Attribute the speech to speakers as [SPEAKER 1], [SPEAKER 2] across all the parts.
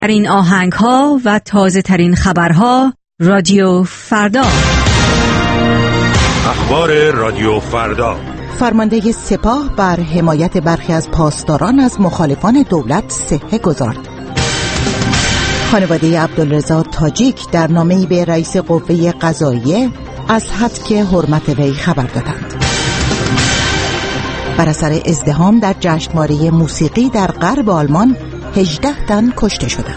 [SPEAKER 1] ترین آهنگ‌ها و تازه‌ترین خبرها رادیو فردا.
[SPEAKER 2] اخبار رادیو فردا.
[SPEAKER 3] فرمانده سپاه بر حمایت برخی از پاسداران از مخالفان دولت صحه گذارد. خانواده عبدالرضا تاجیک در نامه‌ای به رئیس قوه قضاییه از هتک حرمت وی خبر دادند. بر اثر ازدحام در جشنواره موسیقی در غرب آلمان 18 تن کشته شدند.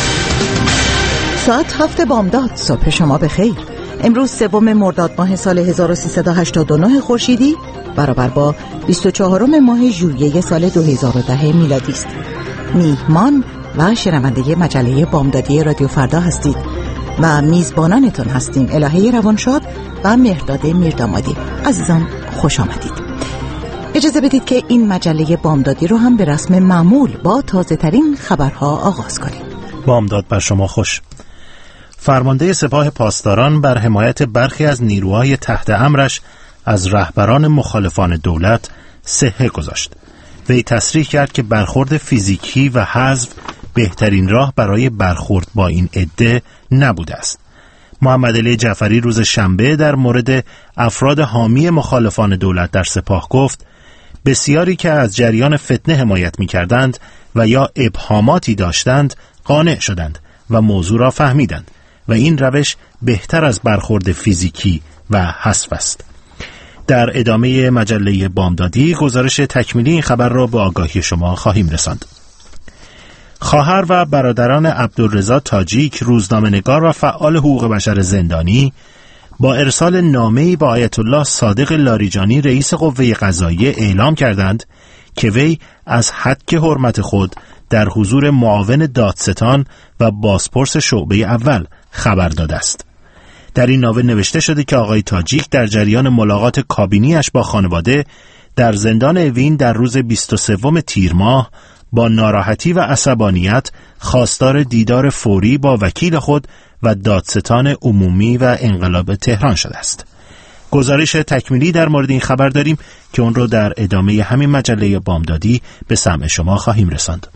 [SPEAKER 3] ساعت 7 بامداد. صبح شما بخیر. امروز 3 مرداد ماه سال 1389 خورشیدی برابر با 24 ماه ژوئیه سال 2010 میلادی است. میهمان و شنونده مجله بامدادی رادیو فردا هستید و میزبانانتون هستیم الهه روانشاد و مهرداد میردامادی. عزیزان خوش آمدید. اجازه بدید که این مجله بامدادی رو هم به رسم معمول با تازه ترین خبرها آغاز کنیم.
[SPEAKER 4] بامداد بر شما خوش. فرمانده سپاه پاسداران بر حمایت برخی از نیروهای تحت امرش از رهبران مخالفان دولت صحه گذاشت. وی تصریح کرد که برخورد فیزیکی و حذف بهترین راه برای برخورد با این عده نبوده است. محمد علی جعفری روز شنبه در مورد افراد حامی مخالفان دولت در سپاه گفت: بسیاری که از جریان فتنه حمایت می‌کردند و یا ابهاماتی داشتند قانع شدند و موضوع را فهمیدند و این روش بهتر از برخورد فیزیکی و حذف است. در ادامه مجله بامدادی گزارش تکمیلی این خبر را به آگاهی شما خواهیم رساند. خواهر و برادران عبدالرضا تاجیک، روزنامه‌نگار و فعال حقوق بشر زندانی، با ارسال نامه‌ای به آیت الله صادق لاریجانی رئیس قوه قضاییه اعلام کردند که وی از هتک حرمت خود در حضور معاون دادستان و بازپرس شعبه اول خبر داده است. در این نامه نوشته شده که آقای تاجیک در جریان ملاقات کابینیش با خانواده در زندان اوین در روز 23 تیر ماه با ناراحتی و عصبانیت خواستار دیدار فوری با وکیل خود و دادستان عمومی و انقلاب تهران شده است. گزارش تکمیلی در مورد این خبر داریم که اون رو در ادامه همین مجله بامدادی به سمع شما خواهیم رساند.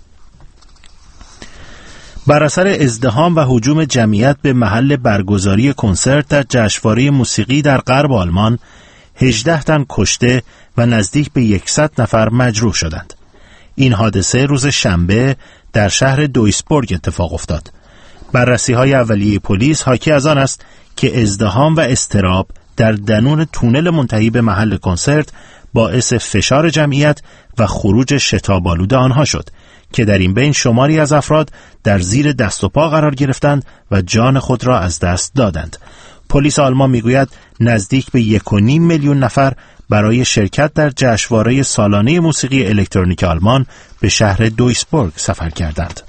[SPEAKER 4] بر اثر ازدحام و هجوم جمعیت به محل برگزاری کنسرت در جشنواره موسیقی در غرب آلمان 18 تن کشته و نزدیک به 100 نفر مجروح شدند. این حادثه روز شنبه در شهر دویسبورگ اتفاق افتاد. بررسی‌های اولیه پلیس حاکی از آن است که ازدحام و اضطراب در درون تونل منتهی به محل کنسرت باعث فشار جمعیت و خروج شتاب‌آلود آنها شد که در این بین شماری از افراد در زیر دست و پا قرار گرفتند و جان خود را از دست دادند. پلیس آلمان میگوید نزدیک به 1.5 میلیون نفر برای شرکت در جشنواره سالانه موسیقی الکترونیک آلمان به شهر دویسبورگ سفر کردند.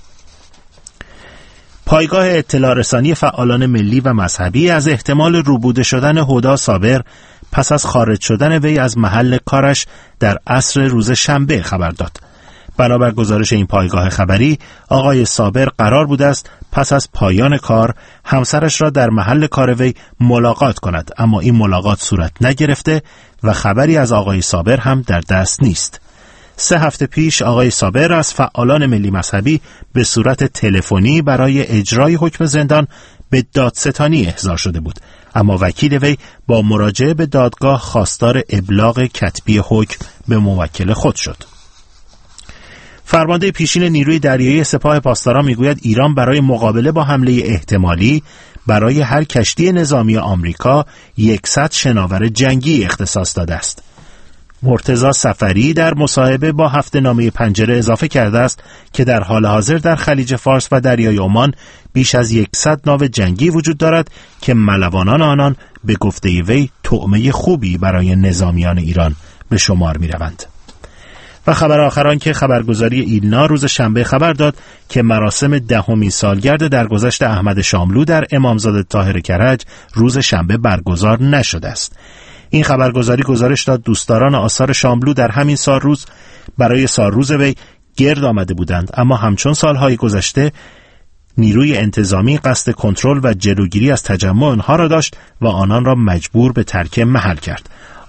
[SPEAKER 4] پایگاه اطلاع رسانی فعالان ملی و مذهبی از احتمال روبوده شدن هدی صابر پس از خارج شدن وی از محل کارش در عصر روز شنبه خبر داد. بنابر گزارش این پایگاه خبری، آقای صابر قرار بوده است پس از پایان کار همسرش را در محل کار وی ملاقات کند، اما این ملاقات صورت نگرفته و خبری از آقای صابر هم در دست نیست. 3 هفته پیش آقای صابر از فعالان ملی مذهبی به صورت تلفنی برای اجرای حکم زندان به دادستانی احضار شده بود، اما وکیل وی با مراجعه به دادگاه خواستار ابلاغ کتبی حکم به موکل خود شد. فرمانده پیشین نیروی دریایی سپاه پاسداران میگوید ایران برای مقابله با حمله احتمالی برای هر کشتی نظامی آمریکا 100 شناور جنگی اختصاص داده است. مرتضی سفری در مصاحبه با هفته‌نامه پنجره اضافه کرده است که در حال حاضر در خلیج فارس و دریای عمان بیش از 100 ناو جنگی وجود دارد که ملوانان آنان به گفته وی طعمه خوبی برای نظامیان ایران به شمار می روند. و خبر آخران که خبرگزاری ایلنا روز شنبه خبر داد که مراسم 10مین سالگرد درگذشت احمد شاملو در امامزاده طاهر کرج روز شنبه برگزار نشده است. این خبرگزاری گزارش داد دوستداران آثار شاملو در همین سالروز برای سالروز وی گرد آمده بودند، اما همچون سالهای گذشته نیروی انتظامی قصد کنترل و جلوگیری از تجمع آنها را داشت و آنان را مجبور به ترک محل کرد.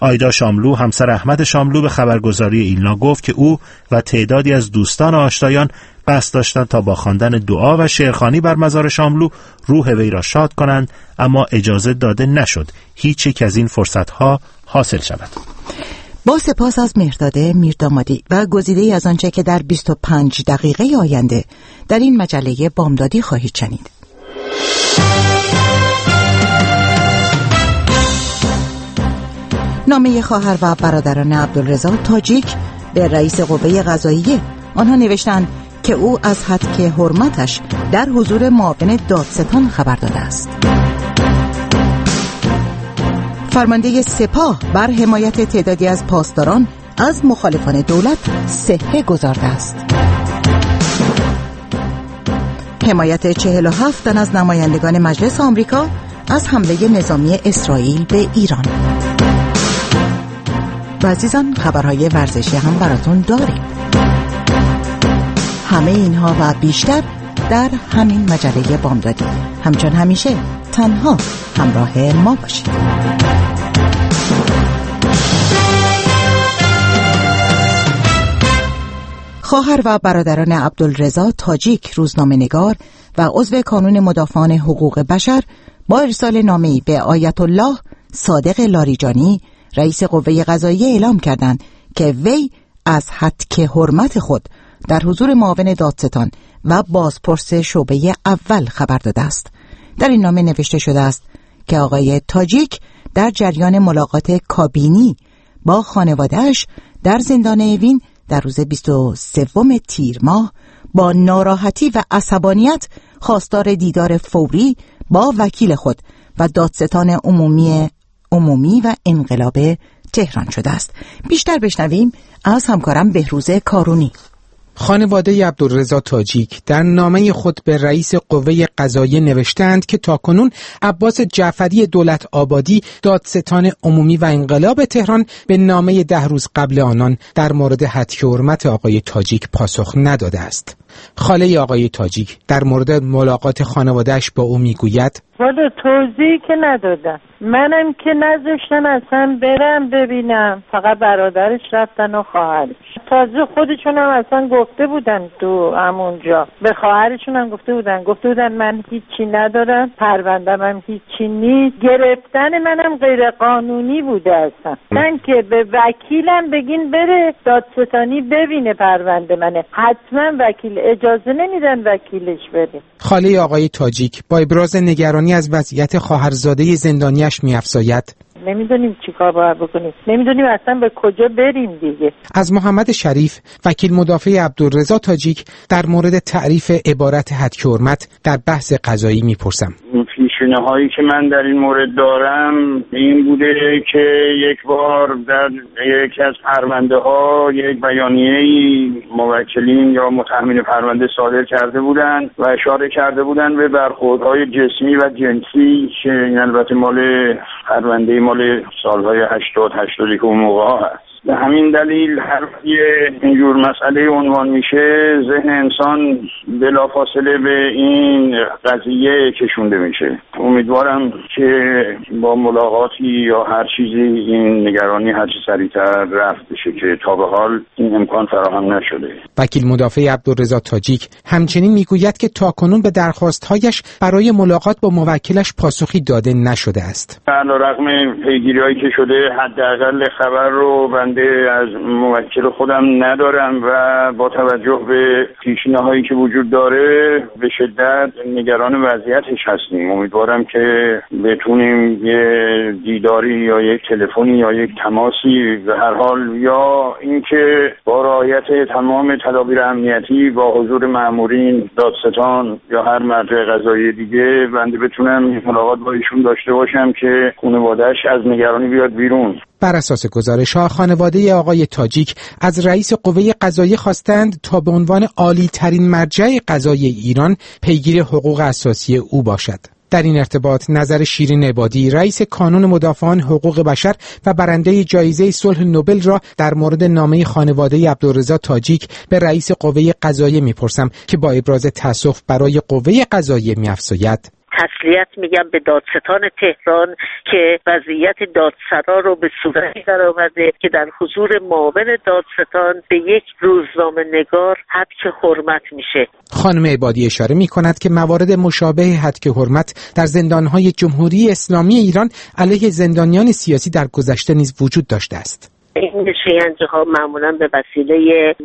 [SPEAKER 4] آیدا شاملو همسر احمد شاملو به خبرگزاری ایلنا گفت که او و تعدادی از دوستان آشنایان قصد داشتند تا با خواندن دعا و شعرخوانی بر مزار شاملو روح وی را شاد کنند، اما اجازه داده نشد هیچ یک از این فرصت‌ها حاصل شود.
[SPEAKER 3] با سپاس از مهرداد میردامادی و گزیده‌ای از آنچه که در 25 دقیقه آینده در این مجله بامدادی خواهید شنید. نامه خواهر و برادران عبدالرضا تاجیک به رئیس قوه قضاییه. آنها نوشتند که او از حد که حرمتش در حضور معاون دادستان خبر داده است. فرمانده سپاه بر حمایت تعدادی از پاسداران از مخالفان دولت صحه گذارده است. حمایت 47 تن از نمایندگان مجلس آمریکا از حمله نظامی اسرائیل به ایران. و عزیزان خبرهای ورزشی هم براتون داریم. همه اینها و بیشتر در همین مجله بامدادی. همچون همیشه تنها همراه ما باشید. خواهر و برادران عبدالرضا تاجیک روزنامه‌نگار و عضو کانون مدافعان حقوق بشر با ارسال نامه‌ای به آیت الله صادق لاریجانی رئیس قوه قضاییه اعلام کردند که وی از حد حرمت خود در حضور معاون دادستان و بازپرس شعبه اول خبر داده است. در این نامه نوشته شده است که آقای تاجیک در جریان ملاقات کابینی با خانواده‌اش در زندان اوین در روز 23 تیر ماه با ناراحتی و عصبانیت خواستار دیدار فوری با وکیل خود و دادستان عمومی و انقلاب تهران شده است. بیشتر بشنویم از همکارم بهروز کارونی.
[SPEAKER 5] خانواده عبدالرضا تاجیک در نامه خود به رئیس قوه قضاییه نوشتند که تاکنون عباس جعفری دولت آبادی دادستان عمومی و انقلاب تهران به نامه 10 روز قبل آنان در مورد حد حرمت آقای تاجیک پاسخ نداده است. خاله آقای تاجیک در مورد ملاقات خانواده‌اش با او میگوید:
[SPEAKER 6] والا توضیحی که ندادن، منم که نذاشتن اصلا برم ببینم، فقط برادرش رفتن و خواهرش. تازه خودشون هم اصلا گفته بودن تو همونجا، به خواهرشون هم گفته بودن من هیچی ندارم، پروندم هم هیچی نیست، گرفتن منم غیر قانونی بوده اصلا. من که به وکیلم بگین بره دادستانی ببینه پرونده منه، حتما وکیل اجازه نمیدن وکیلش بره.
[SPEAKER 5] خاله آقای تاجیک با ابراز نگرانی از وضعیت خواهرزاده زندانیش می‌افزاید:
[SPEAKER 6] نمیدونیم چیکار باید بکنیم، نمیدونیم اصلا به کجا بریم دیگه.
[SPEAKER 5] از محمد شریف وکیل مدافع عبدالرضا تاجیک در مورد تعریف عبارت حد حرمت در بحث قضایی میپرسم.
[SPEAKER 7] پیشینه‌هایی که من در این مورد دارم این بوده که یک بار در یکی از پرونده‌ها یک بیانیه‌ای موکلین یا متهمین پرونده صادر کرده بودند و اشاره کرده بودند به برخوردهای جسمی و جنسی که این البته مال پرونده مال سالهای 80-81 اون موقع هست. به همین دلیل هر اینجور مسئله عنوان میشه ذهن انسان بلافاصله به این قضیه کشونده میشه. امیدوارم که با ملاقاتی یا هر چیزی این نگرانی هرچی سریعتر رفت بشه که تا به حال این امکان فراهم نشده.
[SPEAKER 5] وکیل مدافع عبدالرضا تاجیک همچنین میگوید که تاکنون به درخواست‌هایش برای ملاقات با موکلش پاسخی داده نشده است.
[SPEAKER 7] علیرغم پیگیری‌هایی که شده حداقل خبر رو از موکل خودم ندارم و با توجه به پیشینه‌هایی که وجود داره به شدت نگران وضعیتش هستیم. امیدوارم که بتونیم یه دیداری یا یک تلفنی یا یک تماسی به هر حال یا اینکه با رعایت تمام تدابیر امنیتی با حضور مأمورین دادستان یا هر مرجع قضایی دیگه بنده بتونم ملاقات با ایشون داشته باشم که خانواده‌اش از نگرانی بیاد بیرون.
[SPEAKER 5] بر اساس گزارش‌ها خانواده آقای تاجیک از رئیس قوه قضاییه خواستند تا به عنوان عالی ترین مرجع قضایی ایران پیگیر حقوق اساسی او باشد. در این ارتباط نظر شیرین عبادی رئیس کانون مدافعان حقوق بشر و برنده جایزه صلح نوبل را در مورد نامه خانواده عبدالرضا تاجیک به رئیس قوه قضاییه میپرسم که با ابراز تأسف برای قوه قضاییه می‌افزاید:
[SPEAKER 8] تسلیت میگم به دادستان تهران که وضعیت دادسرا رو به صورتی درآورده که در حضور معاون دادستان به یک روزنامه نگار حدک حرمت میشه.
[SPEAKER 5] خانم عبادی اشاره میکند که موارد مشابه حدک حرمت در زندانهای جمهوری اسلامی ایران علیه زندانیان سیاسی در گذشته نیز وجود داشته است.
[SPEAKER 8] این شکنجه ها معمولا به وسیله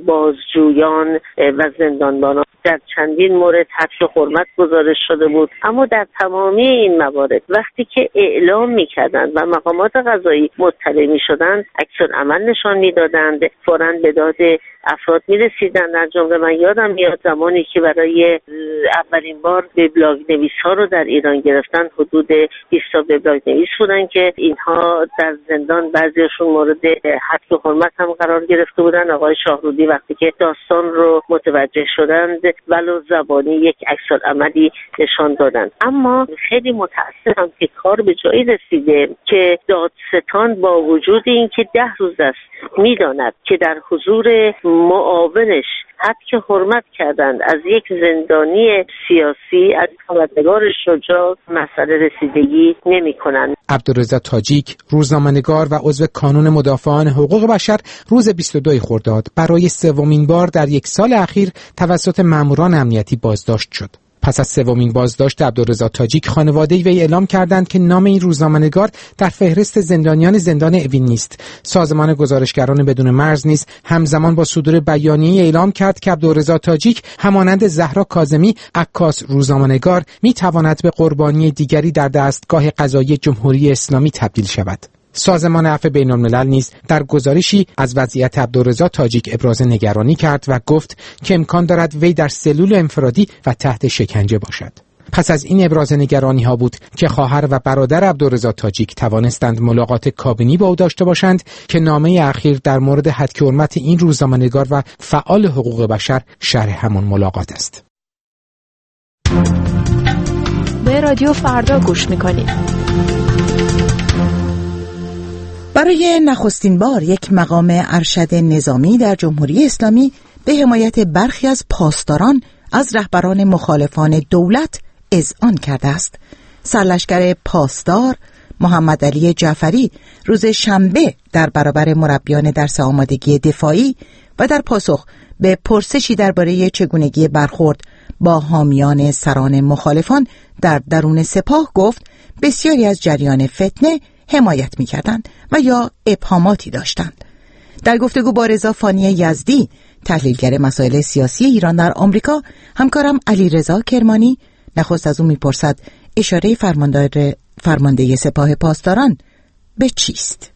[SPEAKER 8] بازجویان و زندانبانان در چندین مورد حدک حرمت گزارش شده بود، اما در تمامی این موارد وقتی که اعلام میکردند و مقامات قضایی مطلع میشدند عکس‌العمل نشان میدادند، فوراً به داد افراد میرسیدند. در جمله من یادم میاد زمانی که برای اولین بار وبلاگ نویس ها رو در ایران گرفتن، حدود 20 تا وبلاگ نویس بودن که اینها در زندان بعضیشون مورد حدک حرمت هم قرار گرفته بودن. آقای شاهرودی وقتی که داستان رو متوجه شدند ولو زبانی یک عکس‌العملی نشان دادند. اما خیلی متاسفم که کار به جایی رسیده که دادستان با وجود اینکه 10 روز است میداند که در حضور معاونش حدک حرمت کردند از یک زندانی سیاسی، از خبرنگار شجاع مسئله رسیدگی نمی کنند.
[SPEAKER 5] عبدالرضا تاجیک، روزنامه‌نگار و عضو کانون مدافعان حقوق بشر، روز 22 خرداد برای سومین بار در یک سال اخیر توسط ماموران امنیتی بازداشت شد. پس از سومین بازداشت عبدالرضا تاجیک، خانواده وی اعلام کردند که نام این روزنامه‌نگار در فهرست زندانیان زندان اوین نیست. سازمان گزارشگران بدون مرز نیز همزمان با صدور بیانیه اعلام کرد که عبدالرضا تاجیک همانند زهرا کاظمی، عکاس روزنامه‌نگار، می‌تواند به قربانی دیگری در دستگاه قضایی جمهوری اسلامی تبدیل شود. سازمان عفو بین‌الملل نیز در گزارشی از وضعیت عبدالرضا تاجیک ابراز نگرانی کرد و گفت که امکان دارد وی در سلول انفرادی و تحت شکنجه باشد. پس از این ابراز نگرانی ها بود که خواهر و برادر عبدالرضا تاجیک توانستند ملاقات کابینی با او داشته باشند که نامه اخیر در مورد حدک حرمت این روزنامه‌نگار و فعال حقوق بشر شرح همون ملاقات است.
[SPEAKER 9] به رادیو فردا گوش می‌کنید.
[SPEAKER 3] برای نخستین بار یک مقام ارشد نظامی در جمهوری اسلامی به حمایت برخی از پاسداران از رهبران مخالفان دولت اذعان کرده است. سرلشکر پاسدار محمد علی جعفری روز شنبه در برابر مربیان درس آمادگی دفاعی و در پاسخ به پرسشی درباره چگونگی برخورد با حامیان سران مخالفان در درون سپاه گفت بسیاری از جریان فتنه حمایت می‌کردند و یا ابهاماتی داشتند. در گفتگو با رضا فانی یزدی، تحلیلگر مسائل سیاسی ایران در آمریکا، همکارم علیرضا کرمانی نخست از او می‌پرسد اشاره فرمانده سپاه پاسداران به چیست؟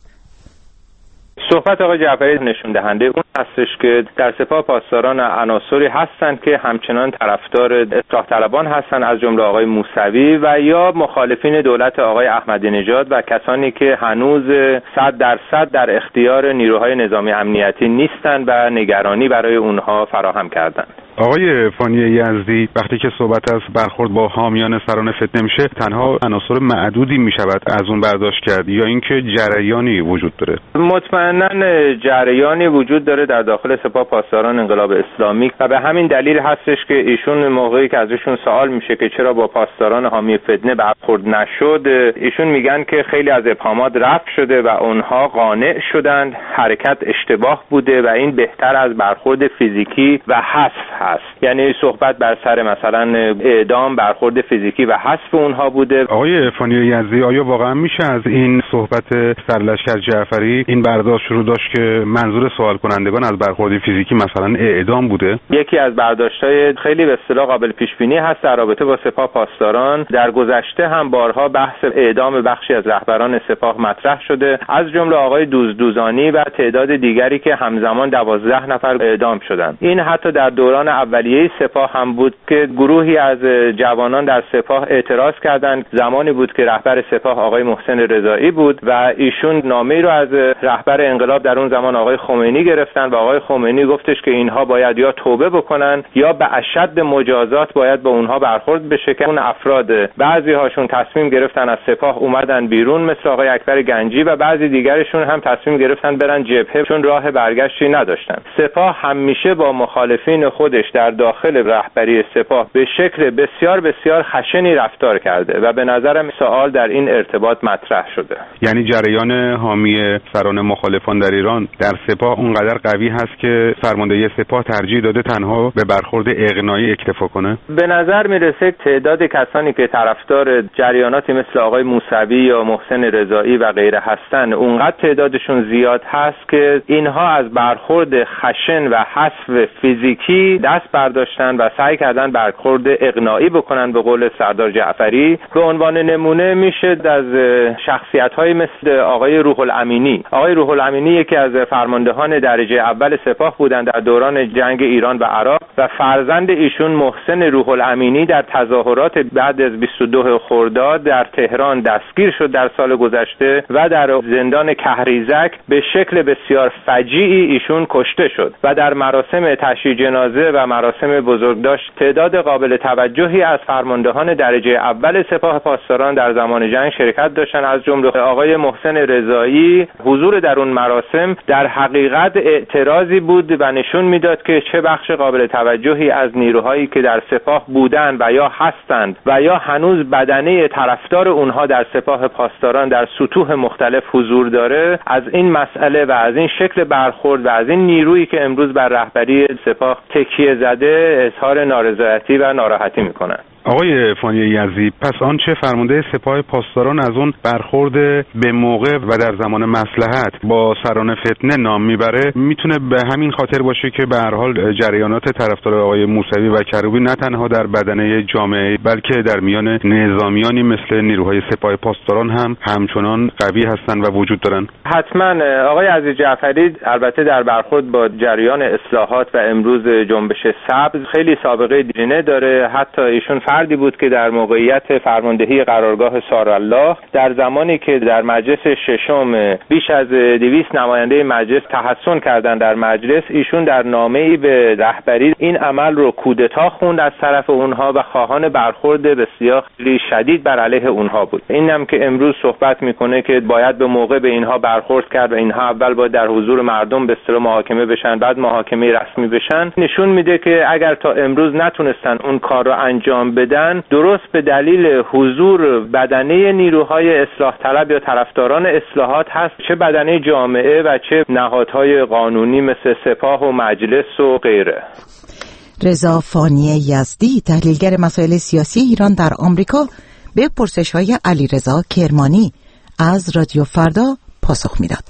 [SPEAKER 10] صحبت آقای جعفری نشون دهنده اون هستش که در سپاه پاسداران عناصری هستند که همچنان طرفدار اصلاح طلبان هستند، از جمله آقای موسوی و یا مخالفین دولت آقای احمدی نژاد و کسانی که هنوز 100% در اختیار نیروهای نظامی امنیتی نیستند و نگرانی برای اونها فراهم کردند.
[SPEAKER 11] آقای فانی یزدی، وقتی که صحبت از برخورد با حامیان سران فتنه میشه، تنها عناصر معدودی میشود از اون برداشت کرد یا اینکه جریانی وجود داره؟
[SPEAKER 10] مطمئناً جریانی وجود داره در داخل سپاه پاسداران انقلاب اسلامی و به همین دلیل هستش که ایشون موقعی که ازشون سوال میشه که چرا با پاسداران حامی فتنه برخورد نشد، ایشون میگن که خیلی از ابهامات رفع شده و اونها قانع شدند حرکت اشتباه بوده و این بهتر از برخورد فیزیکی و حذف هست. یعنی صحبت بر سر مثلا اعدام، برخورد فیزیکی و حذف اونها بوده.
[SPEAKER 11] آقای فانی یزدی، آیا واقعا میشه از این صحبت سرلشکر جعفری این برداشت رو داشت که منظور سوال کنندگان از برخورد فیزیکی مثلا اعدام بوده؟
[SPEAKER 10] یکی از برداشت‌های خیلی به اصطلاح قابل پیش بینی هست در رابطه با سپاه پاسداران. در گذشته هم بارها بحث اعدام بخشی از رهبران سپاه مطرح شده، از جمله آقای دوزدوزانی و تعداد دیگری که همزمان 12 نفر اعدام شدند. این حتی در دوران اولیه سپاه هم بود که گروهی از جوانان در سپاه اعتراض کردند. زمانی بود که رهبر سپاه آقای محسن رضایی بود و ایشون نامه‌ای رو از رهبر انقلاب در اون زمان آقای خمینی گرفتن و آقای خمینی گفتش که اینها باید یا توبه بکنن یا به اشد مجازات باید با اونها برخورد بشه که اون افراد بعضی هاشون تصمیم گرفتن از سپاه اومدن بیرون مثل آقای اکبر گنجی و بعضی دیگرشون هم تصمیم گرفتن برن جبهه چون راه برگشتی نداشتن. سپاه همیشه با مخالفین خودش خودش در داخل رهبری سپاه به شکل بسیار بسیار خشنی رفتار کرده و به نظرم سوال در این ارتباط مطرح شده.
[SPEAKER 11] یعنی جریان حامی سران مخالفان در ایران در سپاه اونقدر قوی هست که فرماندهی سپاه ترجیح داده تنها به برخورد اقناعی اکتفا کنه؟
[SPEAKER 10] به نظر میرسه تعداد کسانی که طرفدار جریاناتی مثل آقای موسوی یا محسن رضایی و غیره هستن اونقدر تعدادشون زیاد هست که اینها از برخورد خشن و حذف فیزیکی دست برداشتن و سعی کردن برخورد اقناعی بکنن. به قول سردار جعفری به عنوان نمونه میشه از شخصیت‌های مثل آقای روح الامینی. آقای روح الامینی یکی از فرماندهان درجه اول سپاه بودند در دوران جنگ ایران و عراق و فرزند ایشون محسن روح الامینی در تظاهرات بعد از 22 خرداد در تهران دستگیر شد در سال گذشته و در زندان کهریزک به شکل بسیار فجیعی ایشون کشته شد و در مراسم تشییع جنازه و مراسم بزرگداشت تعداد قابل توجهی از فرماندهان درجه اول سپاه پاسداران در زمان جنگ شرکت داشتن، از جمله آقای محسن رضایی. حضور در اون مراسم در حقیقت اعتراضی بود و نشون میداد که چه بخش قابل توجهی از نیروهایی که در سپاه بودند و یا هستند و یا هنوز بدنه طرفدار اونها در سپاه پاسداران در سطوح مختلف حضور داره، از این مسئله و از این شکل برخورد و از این نیرویی که امروز بر رهبری سپاه تکیه زده اظهار نارضایتی و ناراحتی میکنن.
[SPEAKER 11] آقای فانی یزدی، پس آنچه فرمانده سپاه پاسداران از اون برخورد به موقع و در زمان مصلحت با سران فتنه نام میبره میتونه به همین خاطر باشه که به هر حال جریانات طرفدار آقای موسوی و کروبی نه تنها در بدنه جامعه بلکه در میان نظامیانی مثل نیروهای سپاه پاسداران هم همچنان قوی هستند و وجود دارن؟
[SPEAKER 10] حتما. آقای عزیز جعفری البته در برخورد با جریان اصلاحات و امروز جنبش سبز خیلی سابقه دیرینه داره. حتی ایشون فردی بود که در موقعیت فرماندهی قرارگاه سارالله در زمانی که در مجلس ششم بیش از 200 نماینده مجلس تحسن کردند در مجلس، ایشون در نامه‌ای به رهبری این عمل رو کودتا خوند از طرف اونها و خواهان برخورد بسیار شدید بر علیه اونها بود. اینم که امروز صحبت میکنه که باید به موقع به اینها برخورد کرد و اینها اول باید در حضور مردم به اصطلاح محاکمه بشن بعد محاکمه رسمی بشن، نشون میده که اگر تا امروز نتونستن اون کار رو انجام بدن درست به دلیل حضور بدنه نیروهای اصلاح طلب یا طرفداران اصلاحات هست، چه بدنه جامعه و چه نهادهای قانونی مثل سپاه و مجلس و غیره.
[SPEAKER 3] رضا فانی یزدی، تحلیلگر مسائل سیاسی ایران در آمریکا، به پرسش‌های علیرضا کرمانی از رادیو فردا پاسخ میداد.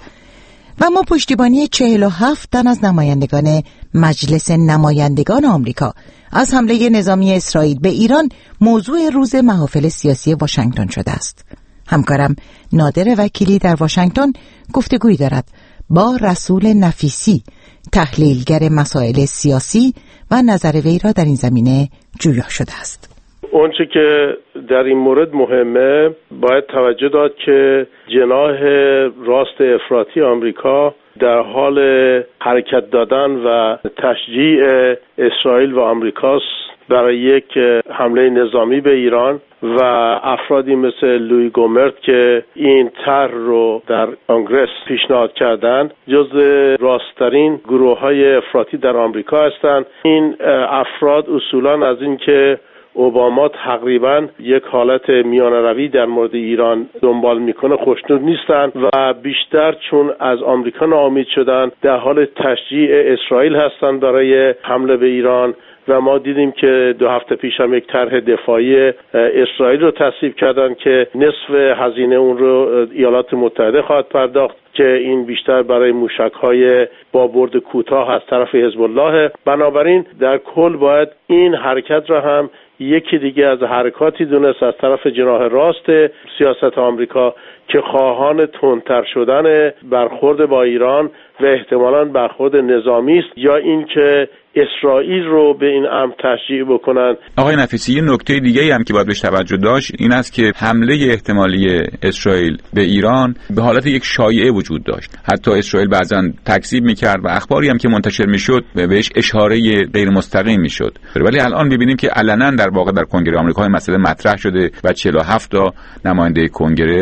[SPEAKER 3] و ما پشتیبانی 47 تن از نمایندگان مجلس نمایندگان آمریکا از حمله نظامی اسرائیل به ایران موضوع روز محافل سیاسی واشنگتن شده است. همکارم نادر وکیلی در واشنگتن گفتگویی دارد با رسول نفیسی، تحلیلگر مسائل سیاسی و نظر وی را در این زمینه جویا شده است.
[SPEAKER 12] اونچه که در این مورد مهمه باید توجه داد که جناح راست افراطی آمریکا در حال حرکت دادن و تشجیع اسرائیل و آمریکاست برای یک حمله نظامی به ایران و افرادی مثل لوی گومرت که این طرح رو در کنگره پیشنهاد کردند جزو راستترین گروه‌های افراطی در آمریکا هستند. این افراد اصولاً از این که اوباما تقریبا یک حالت میانه‌روی در مورد ایران دنبال میکنه خوشنود نیستن و بیشتر چون از آمریکا ناامید شدن در حال تشجیع اسرائیل هستند برای حمله به ایران و ما دیدیم که 2 هفته پیش هم یک طرح دفاعی اسرائیل رو تصویب کردن که نصف هزینه اون رو ایالات متحده خواهد پرداخت که این بیشتر برای موشک‌های با برد کوتاه از طرف حزب الله. بنابراین در کل باید این حرکت را هم یکی دیگه از حرکاتی دونست از طرف جناح راست سیاست آمریکا که خواهان تندتر شدن برخورد با ایران و احتمالاً برخورد نظامی است یا اینکه اسرائیل رو به این امر تشجیع بکنن.
[SPEAKER 13] آقای نفیسی، یه نکته دیگه هم که باید بهش توجه داشت این است که حمله احتمالی اسرائیل به ایران به حالت یک شایعه وجود داشت. حتی اسرائیل بعضاً تکذیب میکرد و اخباری هم که منتشر میشد بهش اشاره غیر مستقیم میشد. ولی الان میبینیم که علنا در واقع در کنگره آمریکا مسئله مطرح شده و 47 تا نماینده کنگره رو امضا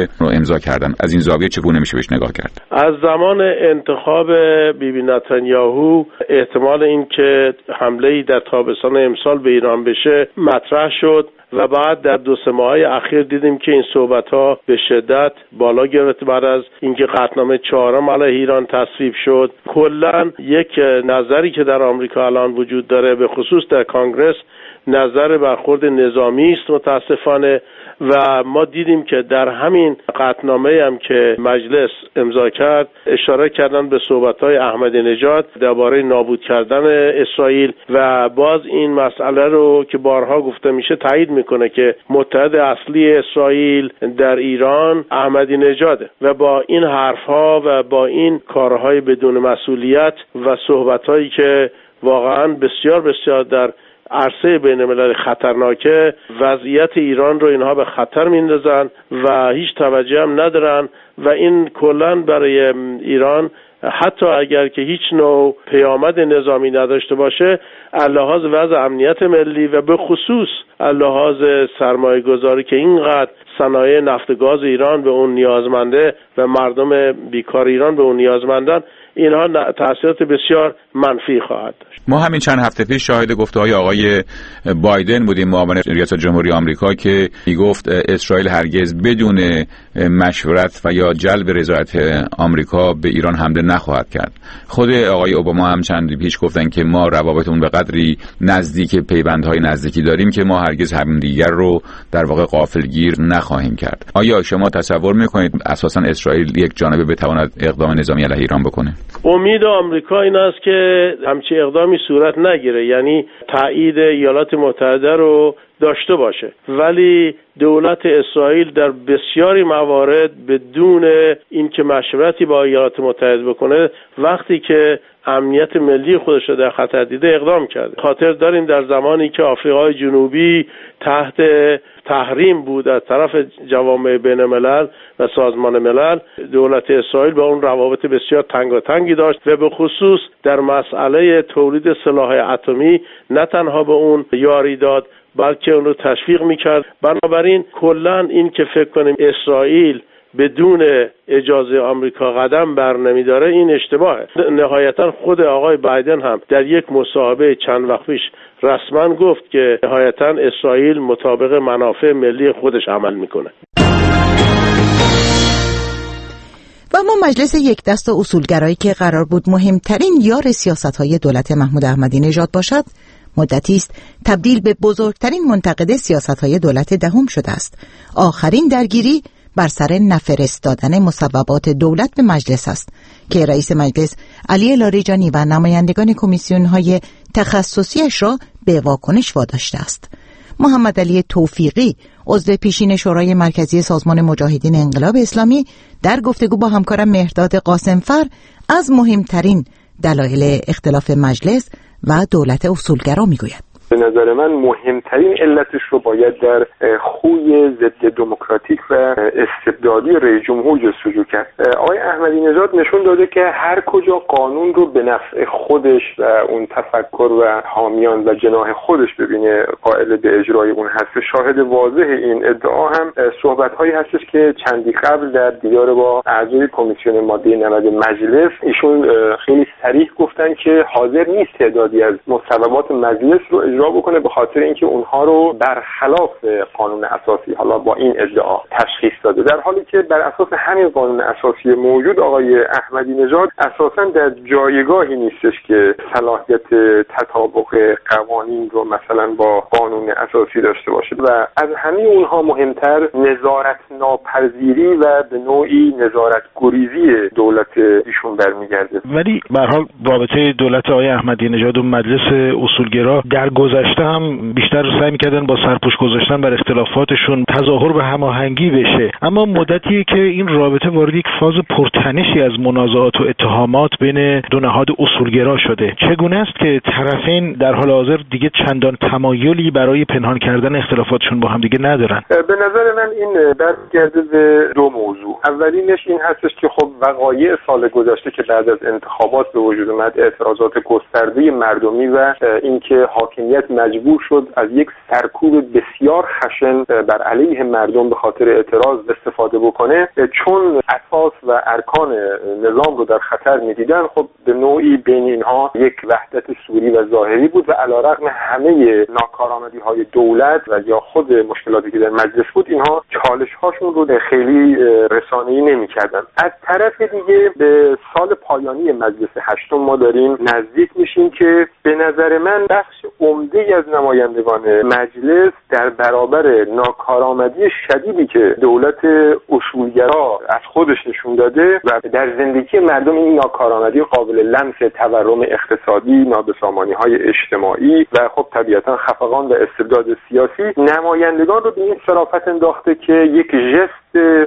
[SPEAKER 13] امضا کردن. از این زاویه چگونه میشه بهش نگاه کرد؟
[SPEAKER 12] از زمان انتخاب بیبی نتانیاهو احتمال این که حمله‌ای در تابستان امسال به ایران بشه مطرح شد و بعد در 2-3 ماه اخیر دیدیم که این صحبت‌ها به شدت بالا گرفت بعد از اینکه قطعنامه 4 علیه ایران تصویب شد. کلاً یک نظری که در آمریکا الان وجود داره به خصوص در کانگرس نظر برخورد نظامی است متاسفانه و ما دیدیم که در همین قطعنامه هم که مجلس امضا کرد اشاره کردن به صحبت‌های احمدی نژاد درباره نابود کردن اسرائیل و باز این مسئله رو که بارها گفته میشه تایید میکنه که متحد اصلی اسرائیل در ایران احمدی نژاده و با این حرفها و با این کارهای بدون مسئولیت و صحبت‌هایی که واقعاً بسیار بسیار در عرصه بین المللی خطرناکه وضعیت ایران رو اینها به خطر میندازن و هیچ توجه هم ندارن و این کلاً برای ایران حتی اگر که هیچ نوع پیامد نظامی نداشته باشه لحاظ وضع امنیت ملی و به خصوص لحاظ سرمایه گذاری که اینقدر صنایع نفت گاز ایران به اون نیازمنده و مردم بیکار ایران به اون نیازمندن اینها تأثیرات بسیار منفی خواهد داشت.
[SPEAKER 13] ما همین چند هفته پیش شاهد گفته‌های آقای بایدن بودیم معاون ریاست جمهوری آمریکا که میگفت اسرائیل هرگز بدون مشورت و یا جلب رضایت آمریکا به ایران حمله نخواهد کرد. خود آقای اوباما هم چند پیش گفتن که ما روابطمون به قدری نزدیک پیوندهای نزدیکی داریم که ما هرگز همدیگر رو در واقع غافلگیر نخواهیم کرد. آیا شما تصور می‌کنید اساساً اسرائیل یک جانبه بتواند اقدام نظامی علیه ایران بکنه؟
[SPEAKER 12] امید آمریکا این است که همچین اقدامی صورت نگیره، یعنی تایید ایالات متحده رو داشته باشه، ولی دولت اسرائیل در بسیاری موارد بدون اینکه مشورتی با ایالات متحده بکنه وقتی که امنیت ملی خودش رو در خطر دیده اقدام کرده. خاطر داریم در زمانی که آفریقای جنوبی تحت تحریم بود از طرف جوامع بین الملل و سازمان ملل، دولت اسرائیل با اون روابط بسیار تنگاتنگی داشت و به خصوص در مسئله تولید سلاح اتمی نه تنها به اون یاری داد بلکه اون رو تشویق میکرد. بنابراین کلاً این که فکر کنیم اسرائیل بدون اجازه آمریکا قدم بر نمیداره این اشتباهه. نهایتا خود آقای بایدن هم در یک مصاحبه چند وقت پیش رسما گفت که نهایتا اسرائیل مطابق منافع ملی خودش عمل میکنه.
[SPEAKER 3] و اما مجلس یک دست اصولگرایی که قرار بود مهمترین یار سیاست‌های دولت محمود احمدی نژاد باشد، مدتی است تبدیل به بزرگترین منتقد سیاست‌های دولت دهم شده است. آخرین درگیری بر سر نفرستادن مصوبات دولت به مجلس است که رئیس مجلس علی لاریجانی و نمایندگان کمیسیون‌های تخصصیش را به واکنش واداشته است. محمد علی توفیقی عضو پیشین شورای مرکزی سازمان مجاهدین انقلاب اسلامی در گفتگو با همکارم مهرداد قاسمفر از مهمترین دلایل اختلاف مجلس و دولت اصولگرا میگوید.
[SPEAKER 14] به نظر من مهمترین علتش رو باید در خوی ضد دموکراتیک و استبدادی رئیس جمهور جستجو کرد. آقای احمدی نژاد نشون داده که هر کجا قانون رو به نفع خودش و اون تفکر و حامیان و جناح خودش ببینه قائل به اجرای اون هست. شاهد واضح این ادعا هم صحبت‌هایی هستش که چندی قبل در دیدار با اعضای کمیسیون ماده 90 مجلس ایشون خیلی صریح گفتن که حاضر نیست تعدادی از مصوبات مجلس رو اجرا بکنه به خاطر اینکه اونها رو برخلاف قانون اساسی حالا با این ادعا تشخیص داده، در حالی که بر اساس همین قانون اساسی موجود آقای احمدی نژاد اساساً در جایگاهی نیستش که صلاحیت تطابق قوانین رو مثلا با قانون اساسی داشته باشه و از همه اونها مهمتر نظارت ناپذیری و به نوعی نظارت گریزی دولت ایشون برمیگرده.
[SPEAKER 11] ولی به هر حال رابطه دولت آقای احمدی نژاد و مجلس اصولگرا در گذشته هم بیشتر سعی می‌کردن با سرپوش گذاشتن بر اختلافاتشون تظاهر به هماهنگی بشه، اما مدتیه که این رابطه وارد یک فاز پرتنشی از منازعات و اتهامات بین دو نهاد اصولگرا شده. چگونه است که طرفین در حال حاضر دیگه چندان تمایلی برای پنهان کردن اختلافاتشون با هم دیگه ندارن؟
[SPEAKER 14] به نظر من این برمیگرده به دو موضوع. اولینش این هستش که خب وقایع سال گذشته که بعد از انتخابات به وجود اومد، اعتراضات گسترده مردمی و اینکه حاکمیت هیئت مجبور شد از یک سرکوب بسیار خشن بر علیه مردم به خاطر اعتراض استفاده بکنه، چون اساس و ارکان نظام رو در خطر می‌دیدن. خب به نوعی بین اینها یک وحدت صوری و ظاهری بود و علیرغم همه ناکارآمدی‌های دولت و یا خود مشکلاتی که در مجلس بود، اینها چالش‌هاشون رو خیلی رسانه‌ای نمی‌کردن. از طرف دیگه به سال پایانی مجلس هشتم ما داریم نزدیک میشیم که به نظر من بخش عمده‌ای از نمایندگان مجلس در برابر ناکارآمدی شدیدی که دولت اصولگرا از خودش نشون داده و در زندگی مردم این ناکارآمدی قابل لمس تورم اقتصادی، نابسامانی‌های اجتماعی و خب طبیعتا خفقان و استبداد سیاسی نمایندگان رو به این صرافت انداخته که یک ژست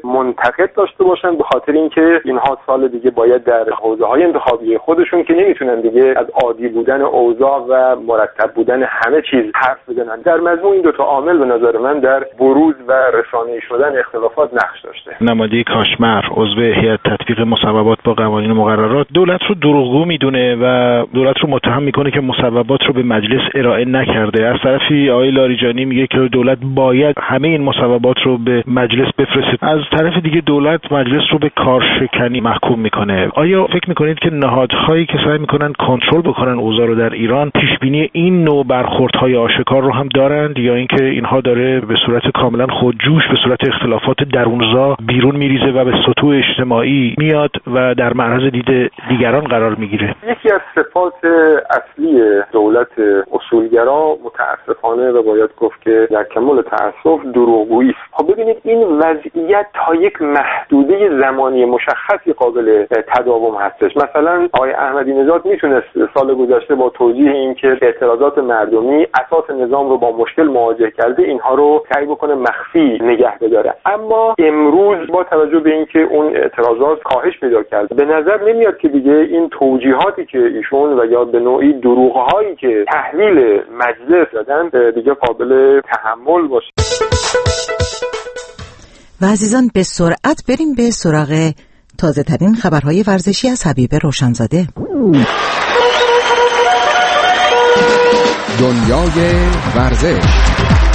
[SPEAKER 14] منتقد داشته باشن، به خاطر اینکه اینها سال دیگه باید در حوزه‌های انتخابی خودشون که نمیتونن دیگه از عادی بودن اوضاع و مرتب بودن همه چیز حرف بزنن. در مجموع این دو تا عامل به نظر من در بروز و رسانه‌ای شدن اختلافات نقش داشته.
[SPEAKER 15] نماینده کاشمر عضو هیئت تطبیق مصوبات با قوانین و مقررات دولت رو دروغگو میدونه و دولت رو متهم میکنه که مصوبات رو به مجلس ارائه نکرده. از طرفی آقای لاریجانی میگه که دولت باید همه این مصوبات رو به مجلس بفرسته. از طرف دیگه دولت مجلس رو به کارشکنی محکوم میکنه. آیا فکر میکنید که نهادهایی که سعی میکنن کنترل بکنن اوضاع رو در ایران پیش بینی این نوع برخوردهای آشکار رو هم دارند، یا اینکه اینها داره به صورت کاملا خودجوش به صورت اختلافات درونزا بیرون میریزه و به سطوح اجتماعی میاد و در معرض دید دیگران قرار میگیره؟
[SPEAKER 14] یکی از صفات اصلی دولت اصولگرا متاسفانه و باید گفت که در کمال تأسف دروغگویی است. خب ببینید این وضعیت تا یک محدوده زمانی مشخصی قابل تداوم هستش. مثلا آقای احمدی نژاد میتونست سال گذشته با توجیه اینکه اعتراضات مردمی اساس نظام رو با مشکل مواجه کرده اینها رو سعی بکنه مخفی نگه بداره، اما امروز با توجه به اینکه اون اعتراضات کاهش پیدا کرده به نظر نمیاد که دیگه این توجیهاتی که ایشون و یا به نوعی دروغ‌هایی که تحویل مجلس دادن دیگه قابل تحمل باشه.
[SPEAKER 3] و عزیزان به سرعت بریم به سراغ تازه ترین خبرهای ورزشی از حبیب روشنزاده.
[SPEAKER 16] دنیای ورزش.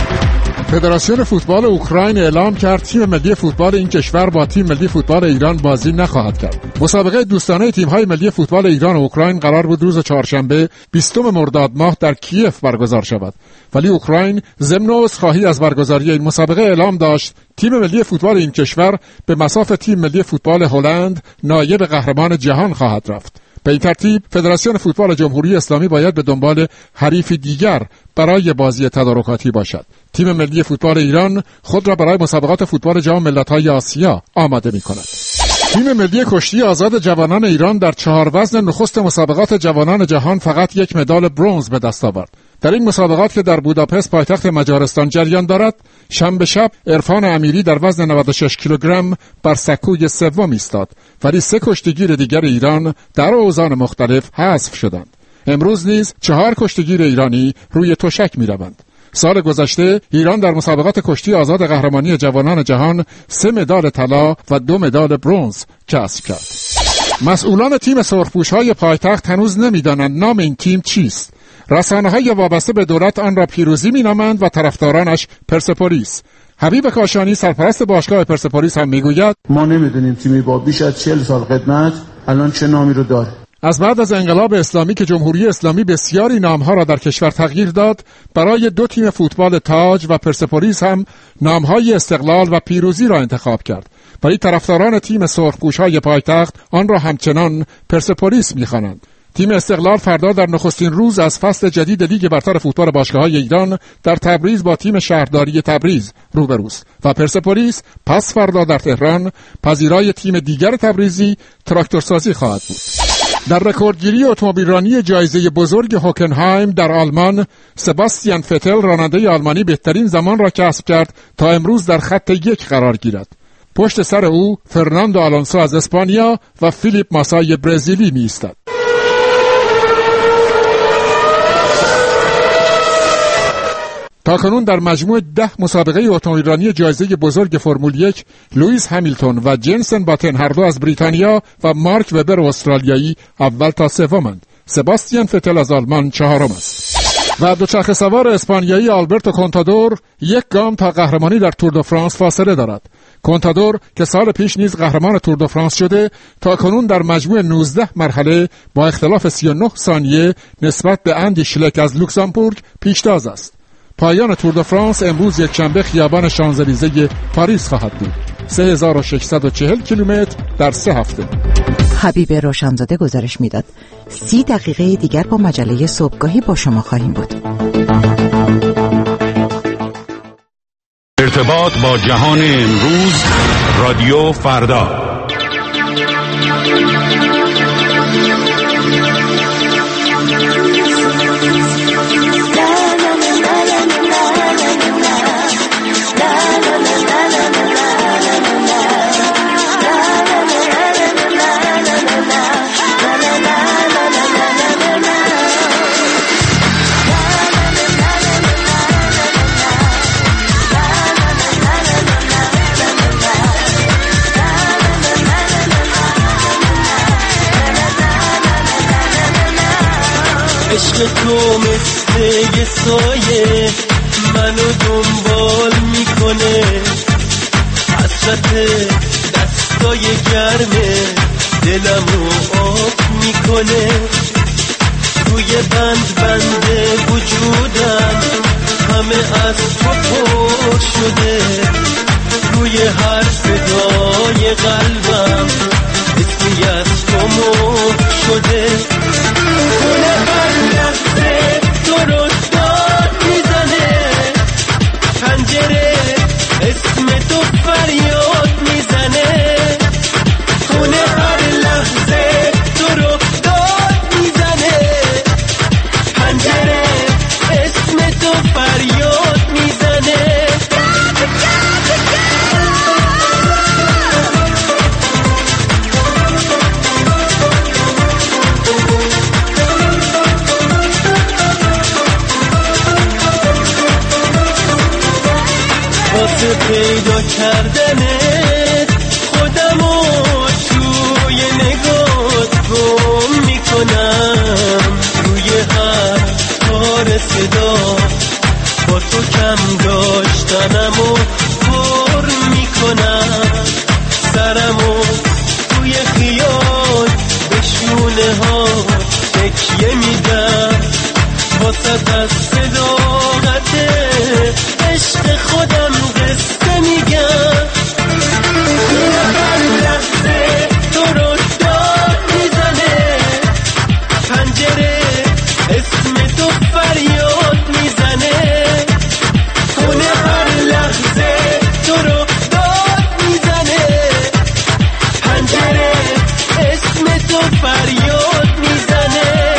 [SPEAKER 16] فدراسیون فوتبال اوکراین اعلام کرد تیم ملی فوتبال این کشور با تیم ملی فوتبال ایران بازی نخواهد کرد. مسابقه دوستانه تیم‌های ملی فوتبال ایران و اوکراین قرار بود روز چهارشنبه 20 مرداد ماه در کیف برگزار شود، ولی اوکراین ضمن عذرخواهی از برگزاری این مسابقه اعلام داشت تیم ملی فوتبال این کشور به مصاف تیم ملی فوتبال هلند نایب قهرمان جهان خواهد رفت. به این ترتیب فدراسیون فوتبال جمهوری اسلامی باید به دنبال حریفی دیگر برای بازی تدارکاتی باشد. تیم ملی فوتبال ایران خود را برای مسابقات فوتبال جام ملت‌های آسیا آماده می‌کند. تیم ملی کشتی آزاد جوانان ایران در 4 وزن نخست مسابقات جوانان جهان فقط 1 مدال برنز به دست آورد. در این مسابقات که در بوداپست پایتخت مجارستان جریان دارد، شنبه شب عرفان امیری در وزن 96 کیلوگرم بر سکوی سوم ایستاد، ولی 3 کشتیگیر دیگر ایران در اوزان مختلف حذف شدند. امروز نیز 4 کشتیگیر ایرانی روی تشک می‌روند. سال گذشته ایران در مسابقات کشتی آزاد قهرمانی جوانان جهان 3 مدال طلا و 2 مدال برنز کسب کرد. مسئولان تیم سرخپوش‌های پایتخت هنوز نمی‌دانند نام این تیم چیست. رسانه‌های وابسته به دولت آن را پیروزی می‌نامند و طرفدارانش پرسپولیس. حبیب کاشانی سرپرست باشگاه پرسپولیس هم می‌گوید
[SPEAKER 17] ما نمی‌دونیم تیمی با بیش از 40 سال خدمت الان چه نامی رو داره.
[SPEAKER 16] از بعد از انقلاب اسلامی که جمهوری اسلامی بسیاری نامها را در کشور تغییر داد، برای 2 تیم فوتبال تاج و پرسپولیس هم نامهای استقلال و پیروزی را انتخاب کرد. ولی طرفداران تیم سرخپوش‌های پایتخت آن را همچنان پرسپولیس می‌خوانند. تیم استقلال فردا در نخستین روز از فصل جدید لیگ برتر فوتبال باشگاه‌های ایران در تبریز با تیم شهرداری تبریز روبروست و پرسپولیس پس فردا در تهران پذیرای تیم دیگر تبریزی تراکتورسازی خواهد بود. در رکوردگیری اتومبیلرانی جایزه بزرگ هوکنهایم در آلمان، سباستیان فتل راننده آلمانی بهترین زمان را کسب کرد تا امروز در خط 1 قرار گیرد. پشت سر او فرناندو آلونسو از اسپانیا و فیلیپ ماسای برزیلی می ایستد. تاکنون در مجموع 10 مسابقه اتومبیلرانی جایزه بزرگ فرمول 1 لوئیس همیلتون و جنسن باتن هر دو از بریتانیا و مارک وبر استرالیایی اول تا سومند. سباستیان فتل از آلمان 4م است. و دوچرخه سوار اسپانیایی آلبرتو کونتادور یک گام تا قهرمانی در تور دو فرانس فاصله دارد. کونتادور که سال پیش نیز قهرمان تور دو فرانس شده، تا کنون در مجموع 19 مرحله با اختلاف 39 ثانیه نسبت به اندی شلک از لوکزامبورگ پیشتاز است. پایان تور دو فرانس امروز یکشنبه خیابان شانزلیزه پاریس خواهد بود. 3640 کیلومتر در 3 هفته.
[SPEAKER 3] حبیب روشنزاده گزارش میداد. 30 دقیقه دیگر با مجله صبحگاهی با شما خواهیم بود.
[SPEAKER 2] ارتباط با جهان امروز، رادیو فردا.
[SPEAKER 18] عشق تو مثل یه سایه منو دنبال میکنه، حسرت دستای گرمه دلمو آب میکنه، توی بند وجودم همه از تو پر شده، روی هر صدای قلبم اسمی از تو مهر شده، خونه هر لحظه تو رو داد میزنه، پنجره اسم تو فریاد میزنه، خونه هر لحظه تو رو داد میزنه، پنجره اسم تو فریاد میزنه. واسه پیدا کردنت خودمو توی نگات گم میکنم، روی هر تار صدا با تو کم داشتنمو پر میکنم، سرمو توی خیال به شونه ها تکیه میدم، واسه از صداقت عشق خودم قصه میگم، هر لحظه تو رو داد میزنه، پنجره اسم تو فریاد میزنه، خونه هر لحظه تو رو داد میزنه، پنجره اسم تو فریاد میزنه.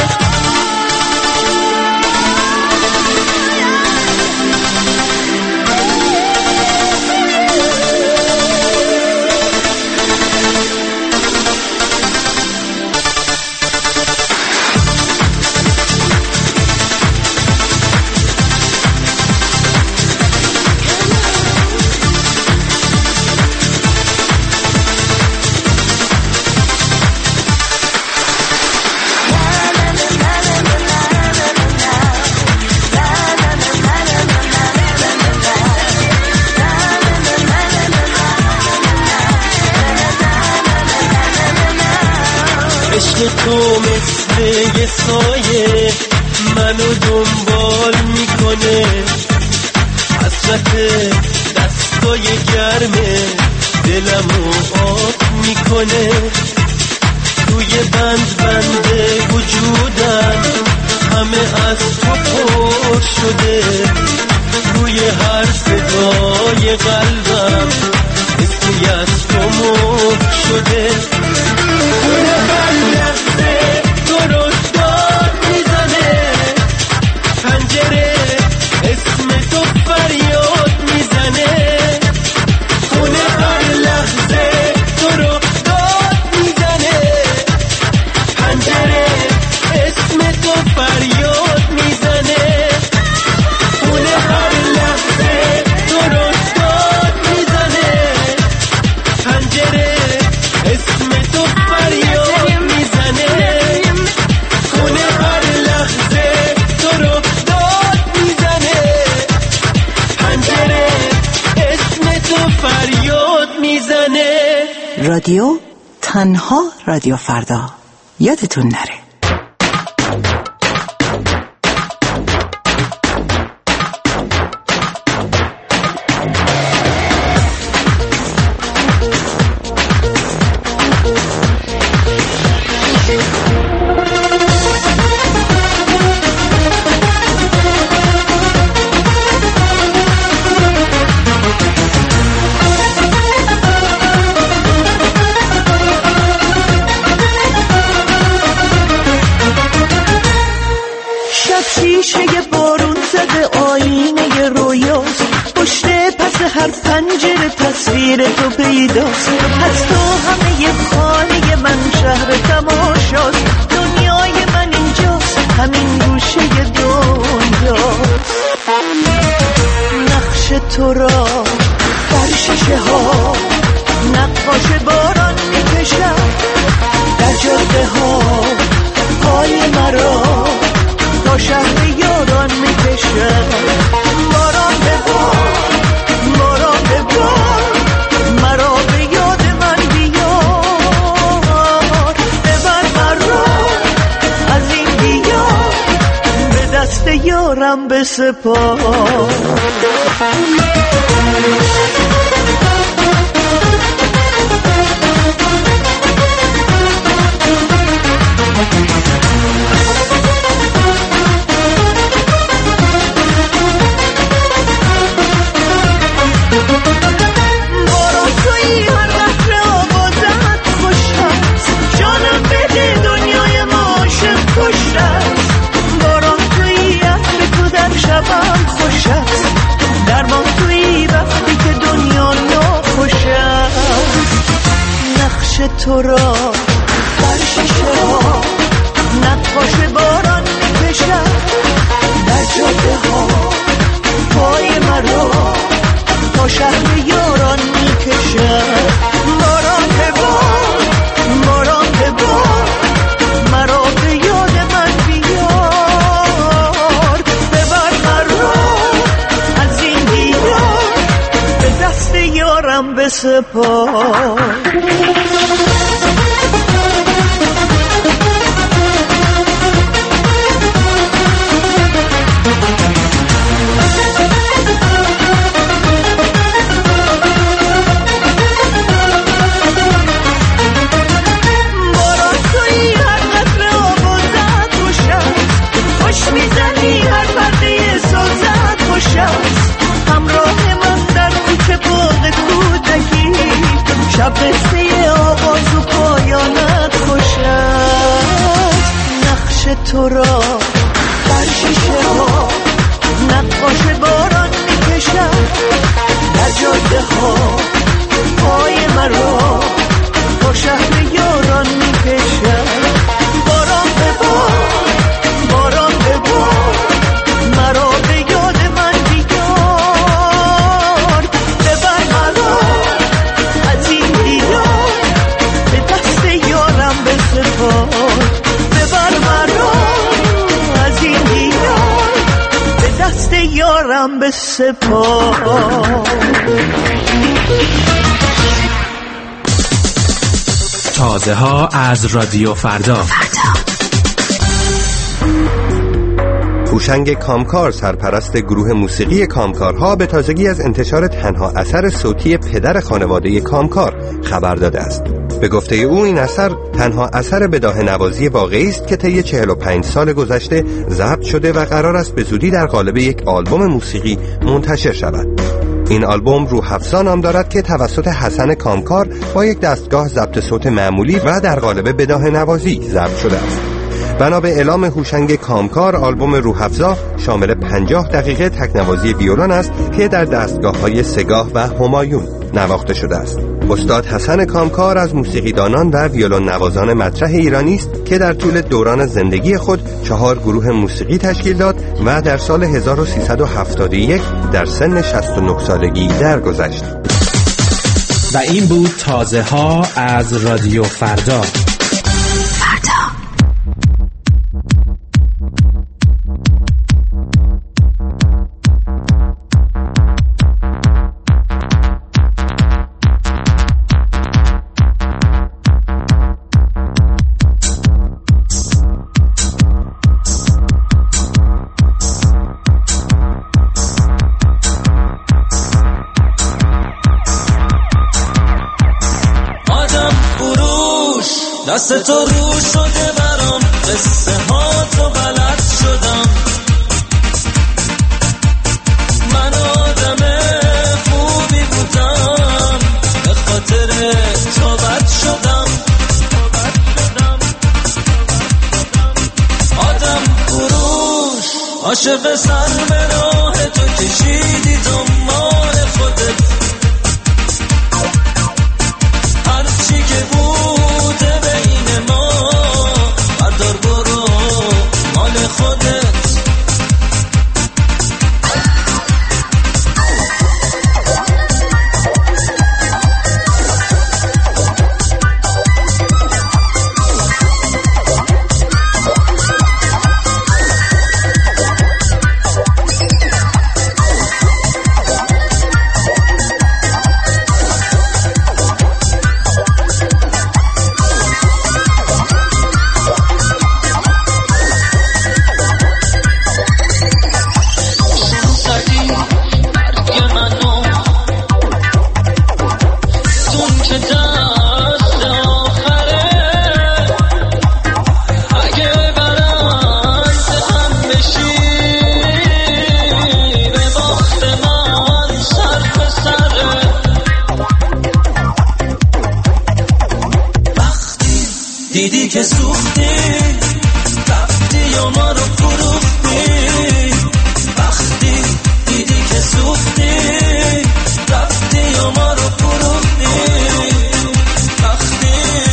[SPEAKER 18] عشق تو مثل یه سایه منو دنبال میکنه، حسرت دستای گرمه دلمو آب میکنه، توی بند وجودم همه از تو پر شده، روی هر صدای قلبم اسمی از تو مهر شده، هر لحظه تو رو داد میزنه، پنجره اسم تو فریاد میزنه، خونه هر لحظه تو رو داد میزنه، پنجره اسم تو فریاد میزنه، خونه هر لحظه تو رو داد
[SPEAKER 3] رادیو، تنها رادیو فردا. یادتون نره.
[SPEAKER 18] هر پنجره تصویر تو پیداست، از تو همه خانه من شهر تماشاست، دنیای من اینجاست، همین گوشه دنیاست. نقش تو را در شیشه ها نقاش باران میکشد، در جاده ها پای مرا تا شهر یاران میکشد. باران ببار، باران ببار، مرا به یاد من بیار، ببر مرا از این دیار، به دست یارم بسپار. شبم خوش است، درمان توی وقتی که دنیا ناخوش است. نقش تو را در شیشه ها نقاش باران میکشد، در جاده ها پای مرا تا شهر یاران میکشد. باران ببار، باران ببار، مرا به یاد من بیار، ببر مرا از این دیار، به دست یارم بسپار. همراه من در کوچه باغ کودکی، شب قصه آغاز و پایانت خوش است. نقش تو را در شیشه ها نقاش باران میکشد، در جاده ها پای مرا تا شهر یاران میکشد. باران ببار، باران ببار، مرا به یاد من بیار، ببر مرا از این دیار، به دست یارم بسپار. ببر مرا از این دیار، به دست یارم بسپار.
[SPEAKER 19] تازه ها از رادیو فردا.
[SPEAKER 20] هوشنگ کامکار، سرپرست گروه موسیقی کامکارها، به تازگی از انتشار تنها اثر صوتی پدر خانواده کامکار خبر داده است. به گفته او این اثر تنها اثر بداهه نوازی واقعی است که طی 45 سال گذشته ضبط شده و قرار است به زودی در قالب یک آلبوم موسیقی منتشر شود. این آلبوم روح‌افزا نام دارد که توسط حسن کامکار با یک دستگاه ضبط صوت معمولی و در قالب بداهه نوازی ضبط شده است. بنا به اعلام هوشنگ کامکار، آلبوم روح‌افزا شامل 50 دقیقه تکنوازی ویولن است که در دستگاه‌های سگاه و همایون نواخته شده است. استاد حسن کامکار از موسیقیدانان و ویولن نوازان مطرح ایرانی است که در طول دوران زندگی خود 4 گروه موسیقی تشکیل داد و در سال 1371 در سن 69 سالگی درگذشت.
[SPEAKER 19] و این بود تازه ها از رادیو فردا.
[SPEAKER 18] دست تو رو شده برام، قصه ها تو بلد شدم. من آدم خوبی بودم، به خاطر تو بد شدم. آدم فروش عاشق سر به راه تو کشیدی دنبال خودت. هرچی که بوده بین ما بردار برو مال خودت. دیدی که سوختی رفتی و ما رو فروختی. وقتی دیدی که سوختی رفتی و ما رو فروختی. وقتی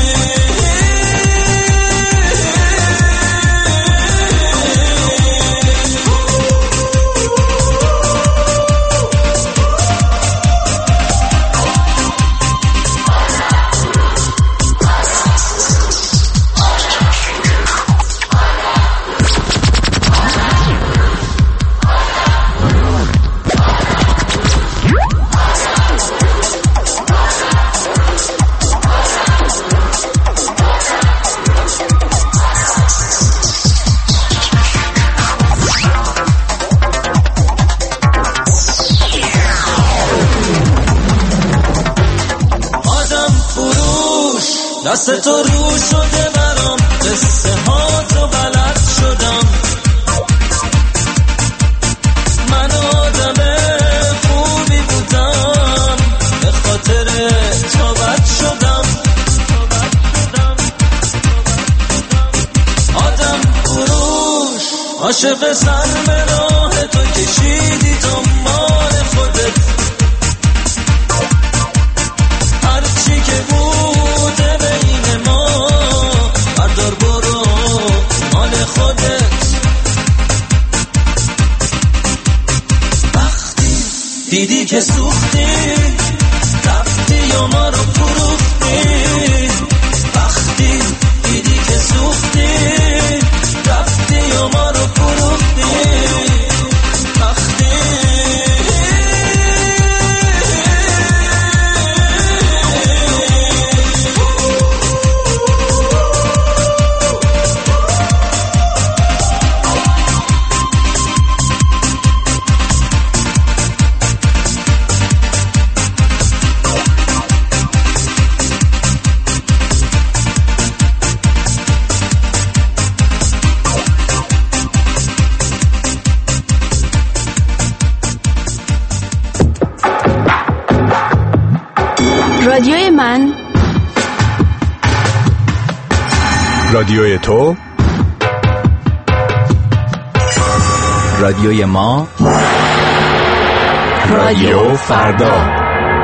[SPEAKER 18] دست تو رو شده برام، قصه ها تو بلد شدم. من آدم خوبی بودم، به خاطر تو بد شدم. آدم فروش عاشق سر به راه تو کشیدی دنبال خودت. هرچی که بوده بین ما بردار برو مال خودت. وقتی دیدی که سوختی رفتی و ما رو فروختی. وقتی دیدی که سوختی رفتی و ما رو فروختی. وقتی
[SPEAKER 9] رادیوی من،
[SPEAKER 2] رادیوی تو،
[SPEAKER 19] رادیوی ما، رادیو فردا.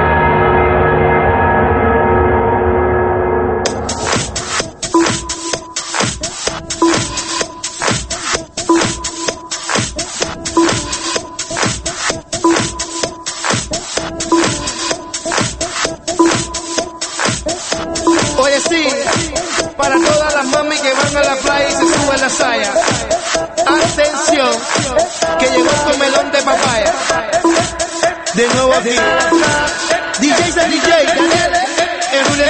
[SPEAKER 21] Para todas las mami que van a la playa y se suben la saya. Atención, que llegó el comelón de papaya. De nuevo aquí. DJ San DJ, Daniel, es un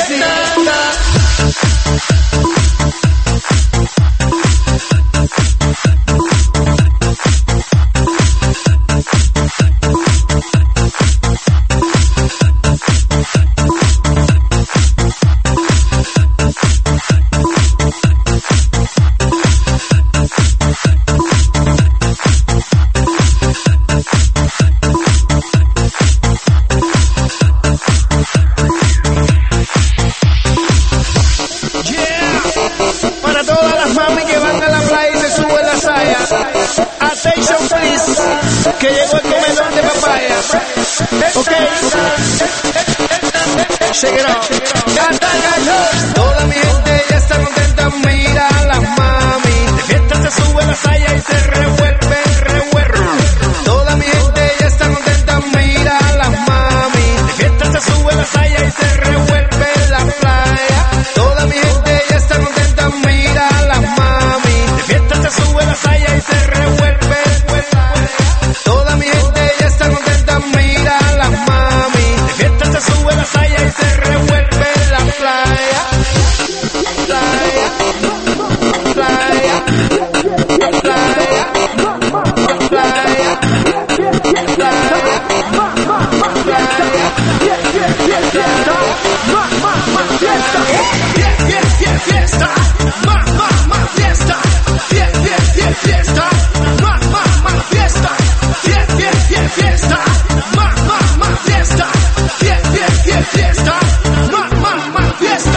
[SPEAKER 21] Shake it off. Toda mi gente ya está contenta, mira a las mami. De fiesta se sube la saya y se revuelve. Toda mi gente ya está contenta, mira a las mami. De fiesta se sube la saya y se revuelve la playa. Toda mi gente ya está contenta, mira a las mami. De fiesta se sube la saya y se revuelve. Toda mi gente ya está contenta, mira a las mami. De fiesta se sube la saya y se revuelve la playa. Playa, playa, playa, playa, fiesta, más fiesta, fiesta, más fiesta, fiesta, más fiesta, fiesta, más fiesta.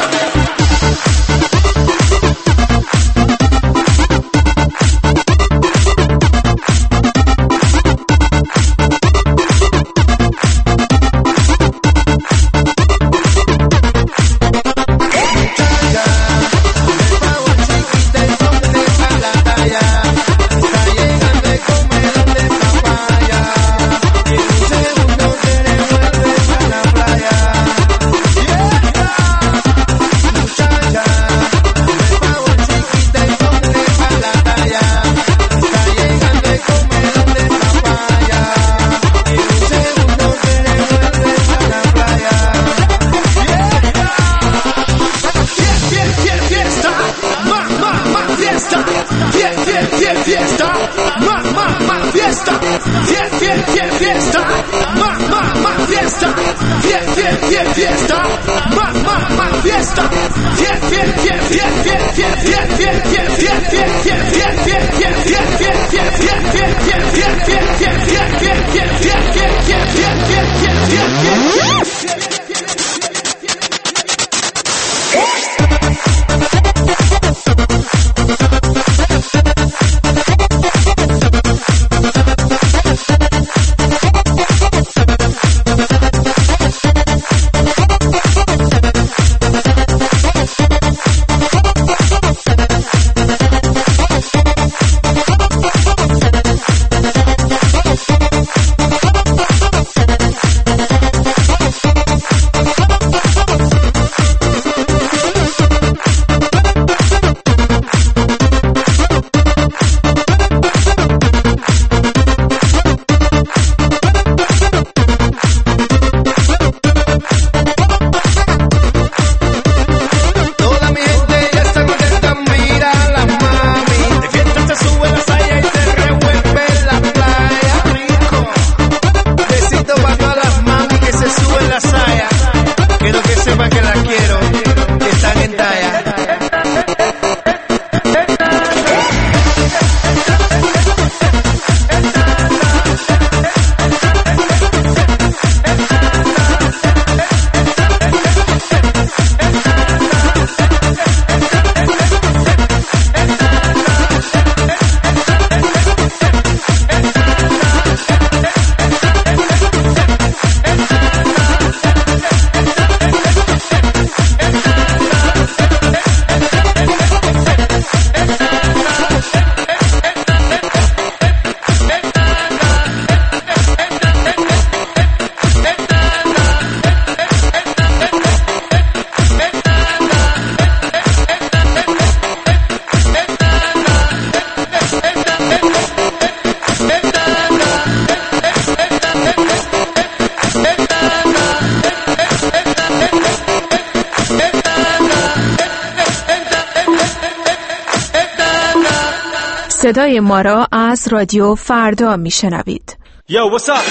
[SPEAKER 9] صدای ما را از رادیو فردا میشنوید.
[SPEAKER 1] Yo, what's up?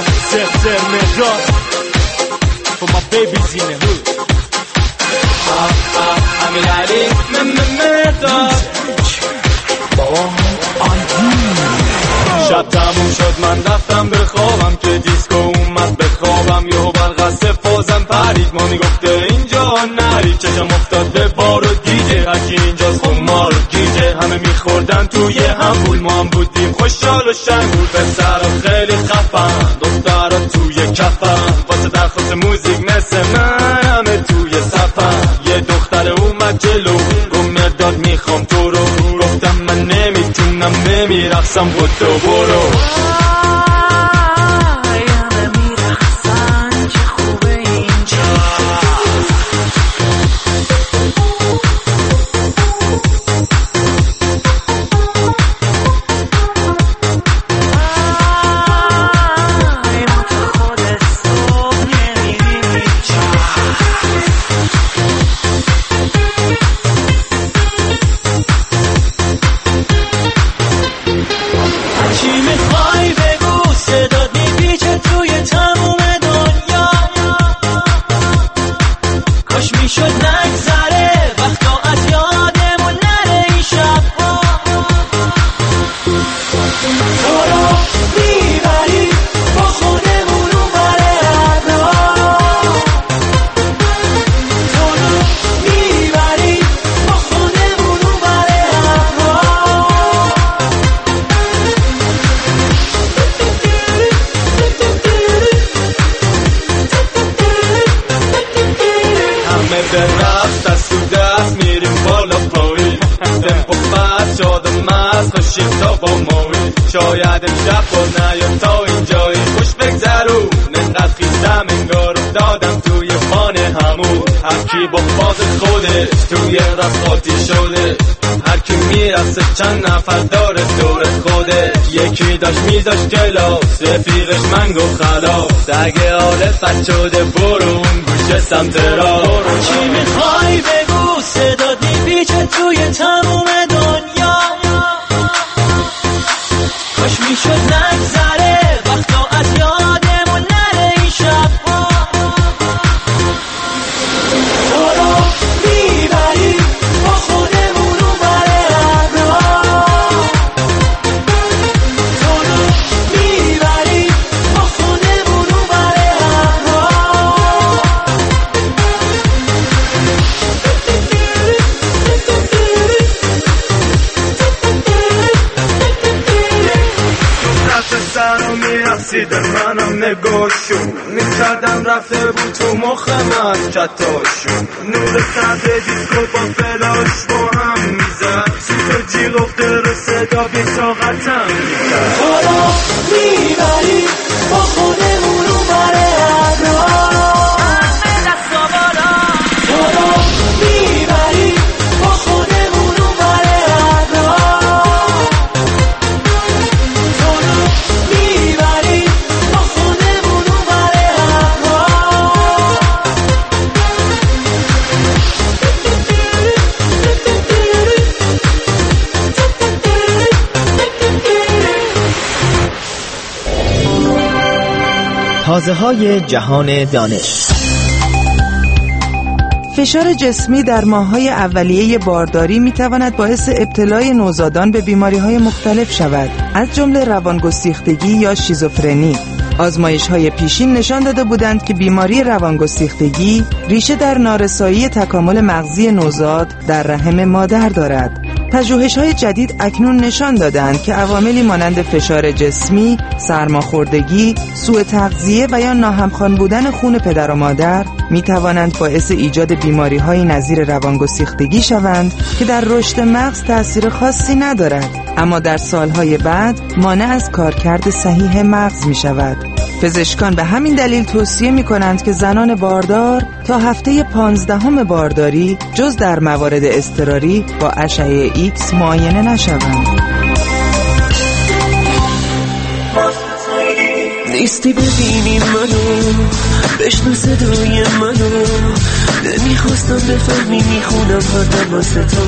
[SPEAKER 1] Zip, Medrod. For my babies in the hood. Amir Ali, Medrod. شب تموم شد من رفتم بخوابم که دیسکو اومد بخوابم یهو برق سفازم پرید ما میگفته اینجا نرید چشم افتاد به بار و دیگه هرکی اینجاست خمار و گیجه همه میخوردن توی هم پول ما هم بودیم خوشحال و شنگول پسرها خیلی خفن دخترها توی کفن واسه میرقصم خودتو برو. شاید امشب باز نیاد تا اینجایی خوش بگذرون انقدر خیستم انگار افتادم توی خانه همون هر کی با باز خودش توی رفقاتی شده هر کی میرسه چند نفر داره دور خودش یکی داشت میذاشت کلاس رفیقش من گفت خلاص اگه حالت بد شده برو اون گوشه سمت را
[SPEAKER 18] چی میخوای بگو صدات میپیچه توی تموم دنیا کاش میشد نگذره وقتا از یادمون نره این شب تو رو میبری با خودمون رو بره ابرا تو رو میبری با خودمون رو بره ابرا
[SPEAKER 1] سر رو میرسی در منم نگاهشو میکردم رفته بود تو مخ من کتاشو نور سرد دیسکو با فلاش با هم میزد سوت جیغ افتر و صدا بی طاقتم میکرد
[SPEAKER 18] تو رو میبری با خودمون رو بره ابرا تو رو میبری با خودمون رو بره ابرا تو رو میبری با خودمون رو بره ابرا
[SPEAKER 4] تازه‌های جهان دانش.
[SPEAKER 22] فشار جسمی در ماه‌های اولیه بارداری می‌تواند باعث ابتلای نوزادان به بیماری‌های مختلف شود، از جمله روانگسیختگی یا شیزوفرنی. آزمایش‌های پیشین نشان داده بودند که بیماری روانگسیختگی ریشه در نارسایی تکامل مغزی نوزاد در رحم مادر دارد. پژوهش‌های جدید اکنون نشان دادند که عواملی مانند فشار جسمی، سرماخوردگی، سوء تغذیه و یا ناهمخوان بودن خون پدر و مادر می‌توانند باعث ایجاد بیماری‌های نظیر روانگسیختگی شوند که در رشد مغز تأثیر خاصی ندارد، اما در سالهای بعد مانع از کارکرد صحیح مغز می‌شود. پزشکان به همین دلیل توصیه می‌کنند که زنان باردار تا هفته 15 بارداری جز در موارد اضطراری با اشعه ایکس معاینه نشوند.
[SPEAKER 18] نیستی ببینی منو، بشنو صدای منو، نمیخواستم بفهمی میخونم هردم واسه تو،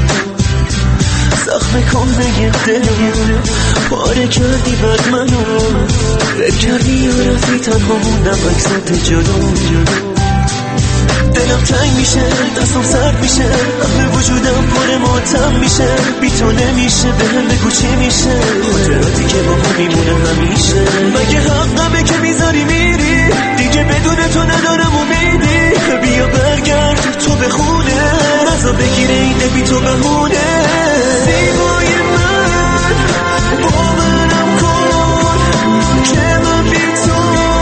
[SPEAKER 18] زخم کامه دلم پاره کردی بد منو، فکر کردی یا رفتی تنها موندم عکسات جلو، دلم تنگ میشه، دستم سرد میشه، همه وجودم پر ماتم میشه، بی تو نمیشه بهم بگو چی میشه، خاطراتی که با هم میمونه همیشه، مگه حقمه که میذاری میری، دیگه بدون تو ندارم امیدی، بیا برگرد تو به خونه، رضا بگیره این دل بی تو بهونه، زیبای من باورم کن که من بی تو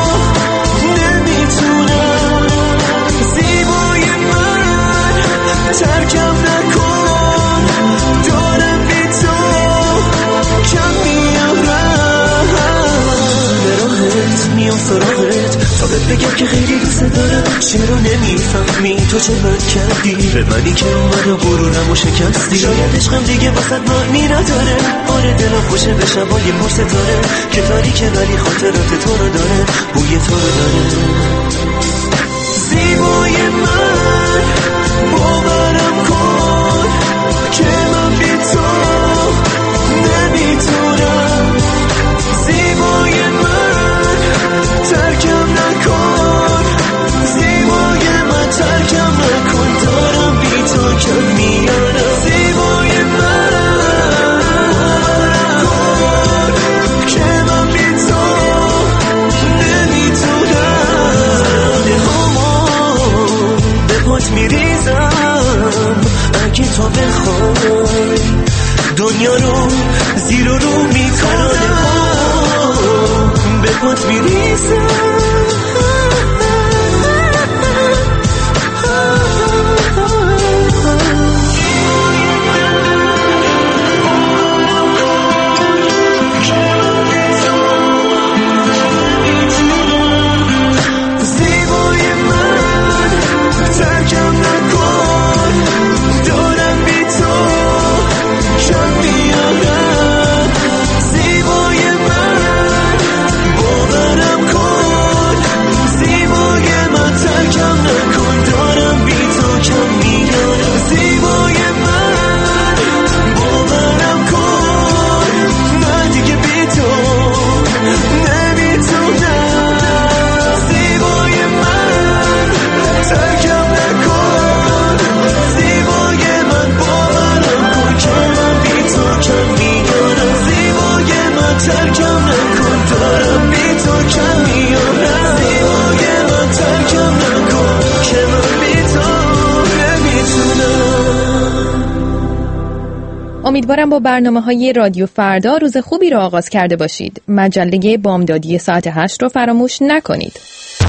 [SPEAKER 18] نمیتونم، زیبای من ترکم نکن، دارم بی تو کم بهت بگم که خیلی دوست دارم، چرا نمیفهمی تو چه بد کردی به منی که منو غرورمو شکستی. شاید عشقم دیگه واسط معنی نداره، آره دلم خوشه به شبای پر ستاره که تاریکه ولی خاطرات تو رو داره، بوی تو رو داره. زیبای من باورم کن که من بی تو نمیتونم، زیبای من ترکم نکن، زیبای من ترکم نکن، دارم بی تو کم میارم. زیبای من باورم کن که من بی تو نمیتونم، دهامو به پات میریزم اگه تو بخوای، دنیا رو زیر و رو میکنم به پات میریزم.
[SPEAKER 9] امیدوارم با برنامه‌های رادیو فردا روز خوبی رو آغاز کرده باشید. مجله بامدادی ساعت 8 رو فراموش نکنید.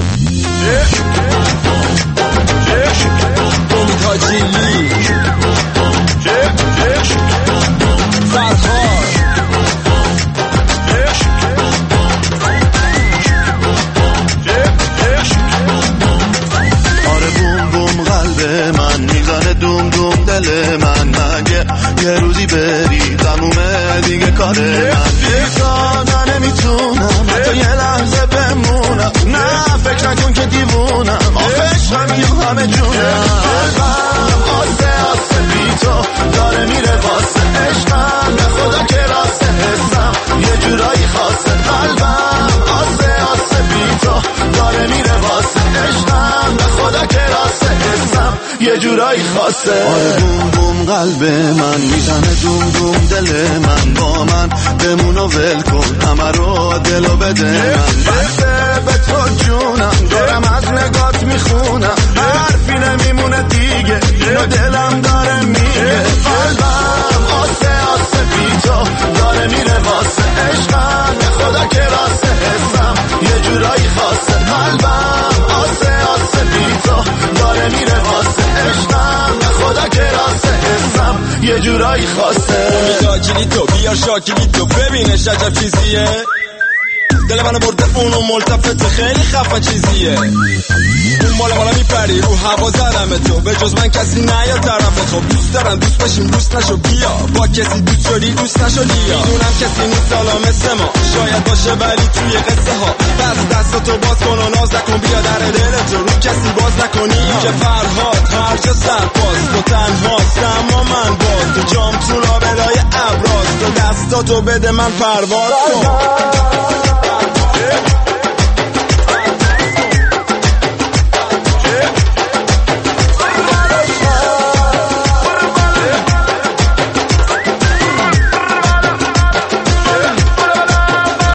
[SPEAKER 6] یه روزی بری تمومه دیگه کار من بیگانه نمیتونم حتی یه لحظه بمونم، نه فکر نکن که دیوونم، آفشم یا همه جونم. قلبم آسه بی تو داره میره واسه عشقم، به خدا که راسته حسم یه جورایی خاصه. قلبم آسه بی تو داره میره واسه عشقم، به خدا که راسته حسم یه جورایی خاصه. آره بوم بوم قلب من میزنه دوم دوم دل من، با من بمون و ول کن همه رو دلو بده من، بسته به تو جونم دارم از نگات میخونم، حرفی نمیمونه دیگه اینو دلم داره میگه. قلبم آسه بی تو داره میره واسه عشقم، به خدا که راسته حسم یه جورایی خاصه. قلبم آسه بی تو داره میره واسه عشقم، به خدا که راسته حسم یه جورایی خاصه.
[SPEAKER 1] امیداجیلی تو بیار شاکیلی تو ببینش عجب چیزیه، دل منو برده اونو ملتفت خیلی خفه چیزیه. اون بالا میپری رو هوا زدم تو، به جز من کسی نیا طرف تو. دوست دارم دوست بشیم دوست نشو بیا، با کسی دوست شدی دوست نشو لیا. میدونم کسی نیست حالا مثل ما، شاید باشه ولی توی قصه ها. بس دستاتو باز کن و ناز نکن، بیا در دلتو رو کسی باز نکنی که فرهاد هر جا سرپاس تو تنهاست اما من باز تو جام تو لابلای ابراز، تو دستاتو بده من پرواز کن.